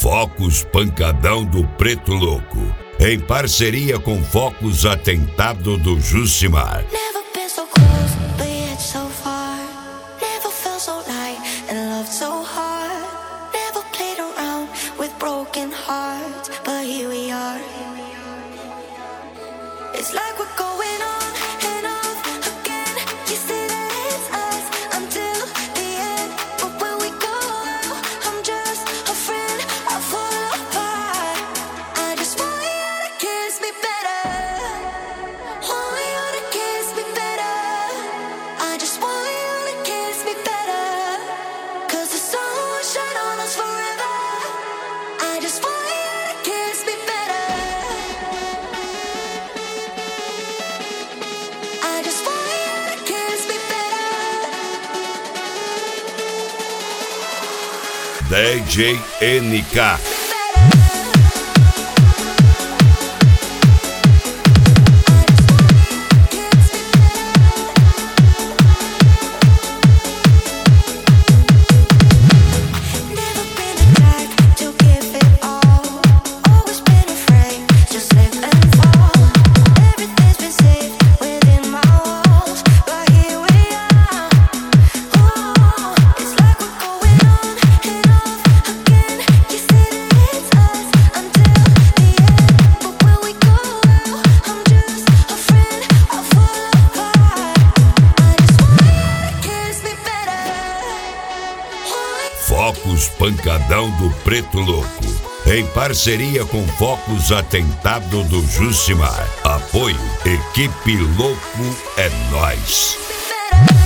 Focus Pancadão do Preto Louco, em parceria com Focus Atentado do Jucimar. Never been so close, but yet so far. Never felt so light and loved so hard. Never played around with broken hearts, but here we are. It's like we're going on and off again. You say that it's us until the end, but when we go out, I'm just a friend. I fall apart. I just want you to kiss me better. Want you to kiss me better. I just want you to kiss me better. 'Cause the sun will shine on us forever. I just want you to kiss me better. I just want you to kiss me better. DJ NK. Never been the type to give it all. Always been afraid to slip and fall. Everything's been safe within my walls, but here we are. Oh, it's like we're going on and off again. You say that it's us until the end, but when we go out, I'm just a friend. I fall apart. I just want you to kiss me better. Focus Pancadão do Preto Louco, em parceria com Focus Atentado do Jucimar. Apoio Equipe Louco é Nós. Better.